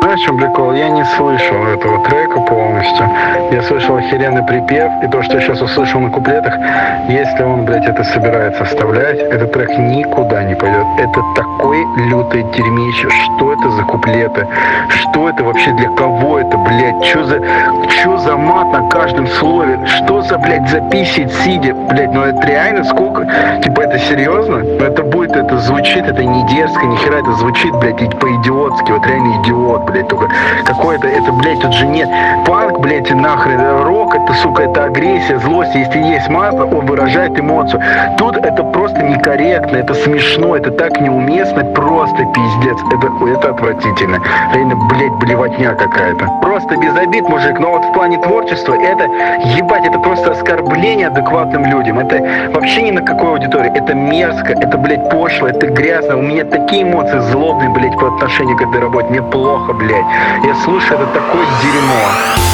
Знаешь, в чем прикол? Я не слышал этого трека полностью. Я слышал охеренный припев, и то, что я сейчас услышал на куплетах, если он, блядь, это собирается вставлять, этот трек никуда не пойдет. Это такой лютое дерьмище. Что это за куплеты? Что это вообще, для кого это, блядь? Чё за мат на каждом слове? Что за, блядь, записить сидя? Блядь, ну это реально сколько? Типа, это серьезно? Ну это будет, это звучит, это не дерзко, нихера, это звучит, блядь, по-идиотски, вот реально идиот, блядь, только какой-то, это, блядь, тут же нет. Панк, блядь, нахрен, рок, это, сука, это агрессия, злость, если есть мат, он выражает эмоцию. Тут это просто некорректно, это смешно, это так неуместно, просто пиздец, это отвратительно. Реально, блядь, блевотня какая-то. Просто без обид, мужик, но вот в плане творчества это, ебать, это просто оскорбление адекватным людям. Это вообще ни на какой аудитории. Это мерзко, это, блядь, пошло, это грязно. У меня такие эмоции злобные, блядь, по отношению к этой работе. Мне плохо, блядь. Я слушаю, это такое дерьмо.